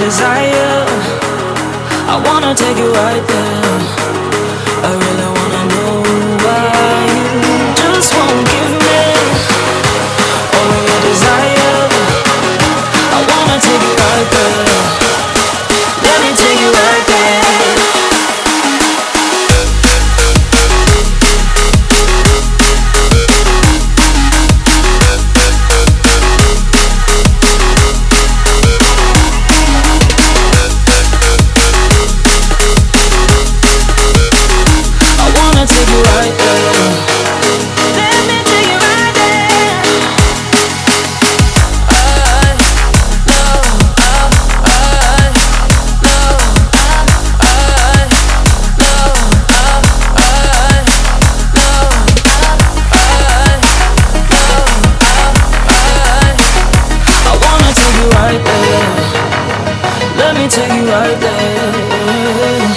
desire. I wanna take you right there. I really wanna know why you just won't give me all of your desire. I wanna take you right there. Let me take you right there. Take you right there. Let me take you right there. I know, I know, I know, I wanna take you right there. Let me take you right there.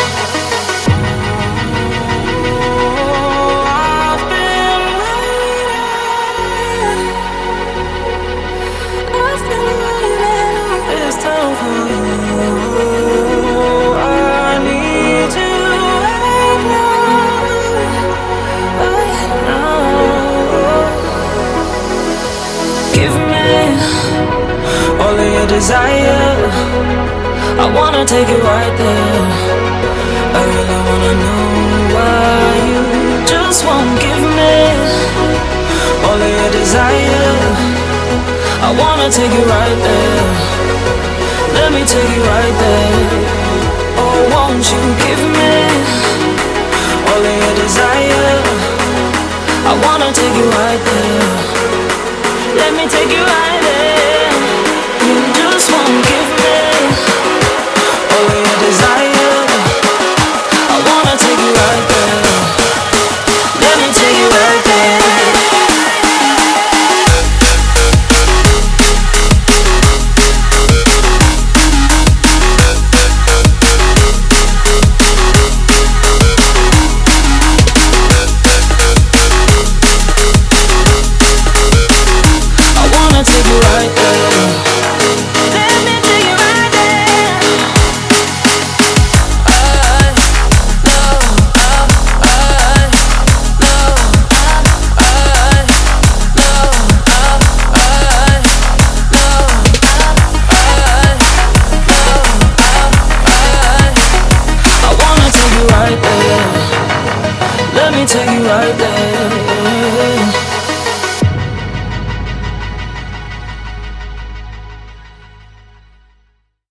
Desire, I wanna take it right there. I really wanna know why you just won't give me all of your desire. I wanna take it right there. Let me take it right there. Oh, won't you give me all of your desire? I wanna take it right there. Let me take it right there. You just won't give me all of your desire. I wanna take you right there. Let me take you right there. I wanna take you right there. Right there. Let me take you right there.